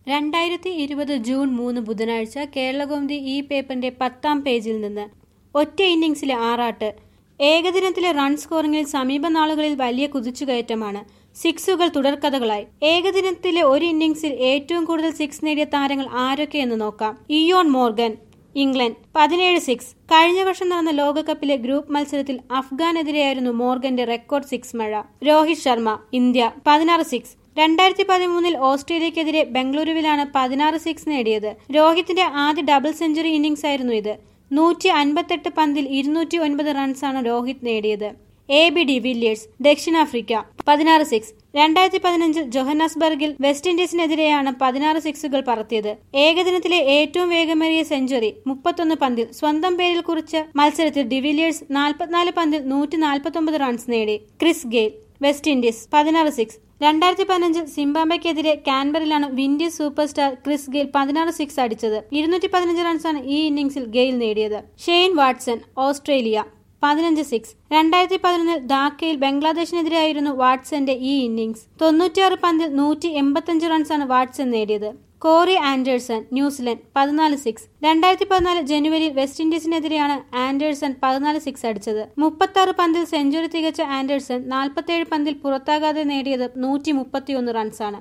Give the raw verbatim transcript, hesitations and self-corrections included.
രണ്ടായിരത്തി ഇരുപത് ജൂൺ മൂന്ന് ബുധനാഴ്ച കേരളകൗമുദി ഈ പേപ്പറിന്റെ പത്താം പേജിൽ നിന്ന് ഒറ്റ ഇന്നിംഗ്സിലെ ആറാട്ട്. ഏകദിനത്തിലെ റൺ സ്കോറിംഗിൽ സമീപ നാളുകളിൽ വലിയ കുതിച്ചുകയറ്റമാണ്. സിക്സുകൾ തുടർക്കഥകളായി. ഏകദിനത്തിലെ ഒരു ഇന്നിംഗ്സിൽ ഏറ്റവും കൂടുതൽ സിക്സ് നേടിയ താരങ്ങൾ ആരൊക്കെയെന്ന് നോക്കാം. ഇയോൺ മോർഗൻ, ഇംഗ്ലണ്ട്, പതിനേഴ് സിക്സ്. കഴിഞ്ഞ വർഷം നടന്ന ലോകകപ്പിലെ ഗ്രൂപ്പ് മത്സരത്തിൽ അഫ്ഗാനെതിരെയായിരുന്നു മോർഗന്റെ റെക്കോർഡ് സിക്സ് മഴ. രോഹിത് ശർമ്മ, ഇന്ത്യ, പതിനാറ് സിക്സ്. രണ്ടായിരത്തി പതിമൂന്നിൽ ഓസ്ട്രേലിയക്കെതിരെ ബംഗളൂരുവിലാണ് പതിനാറ് സിക്സ് നേടിയത്. രോഹിത്തിന്റെ ആദ്യ ഡബിൾ സെഞ്ചുറി ഇന്നിംഗ്സ് ആയിരുന്നു ഇത്. നൂറ്റി അൻപത്തെട്ട് പന്തിൽ ഇരുന്നൂറ്റി ഒൻപത് റൺസാണ് രോഹിത് നേടിയത്. എ ബി ഡിവില്ലിയേഴ്സ്, ദക്ഷിണാഫ്രിക്ക, പതിനാറ് സിക്സ്. രണ്ടായിരത്തി പതിനഞ്ചിൽ ജോഹന്നാസ്ബർഗിൽ വെസ്റ്റ് ഇൻഡീസിനെതിരെയാണ് പതിനാറ് സിക്സുകൾ പറത്തിയത്. ഏകദിനത്തിലെ ഏറ്റവും വേഗമേറിയ സെഞ്ചുറി മുപ്പത്തൊന്ന് പന്തിൽ സ്വന്തം പേരിൽ കുറിച്ച മത്സരത്തിൽ ഡിവില്ലിയേഴ്സ് നാൽപ്പത്തിനാല് പന്തിൽ നൂറ്റി നാൽപ്പത്തി ഒമ്പത് റൺസ് നേടി. ക്രിസ് ഗെയിൽ, വെസ്റ്റ് ഇൻഡീസ്, പതിനാറ് സിക്സ്. രണ്ടായിരത്തി പതിനഞ്ചിൽ സിംബാബ്വെക്കെതിരെ കാൻബറിലാണ് Windies super star Chris Gayle പതിനാറ് സിക്സ് അടിച്ചത്. ഇരുന്നൂറ്റി പതിനഞ്ച് റൺസാണ് ഈ ഇന്നിംഗ്സിൽ ഗെയിൽ നേടിയത്. ഷെയ്ൻ വാട്സൺ, ഓസ്ട്രേലിയ, പതിനഞ്ച് സിക്സ്. രണ്ടായിരത്തി പതിനൊന്നിൽ ധാക്കയിൽ ബംഗ്ലാദേശിനെതിരെയായിരുന്നു വാട്സന്റെ ഈ ഇന്നിംഗ്സ്. തൊണ്ണൂറ്റിയാറ് പന്തിൽ നൂറ്റി എൺപത്തിയഞ്ച് റൺസാണ് വാട്സൺ നേടിയത്. കോറി ആൻഡേഴ്സൺ, ന്യൂസിലൻഡ്, പതിനാല് സിക്സ്. രണ്ടായിരത്തി പതിനാല് ജനുവരിയിൽ വെസ്റ്റ് ഇൻഡീസിനെതിരെയാണ് ആൻഡേഴ്സൺ പതിനാല് സിക്സ് അടിച്ചത്. മുപ്പത്തി ആറ് പന്തിൽ സെഞ്ചുറി തികച്ച ആൻഡേഴ്സൺ നാൽപ്പത്തിയേഴ് പന്തിൽ പുറത്താകാതെ നേടിയത് നൂറ്റി മുപ്പത്തിയൊന്ന് റൺസാണ്.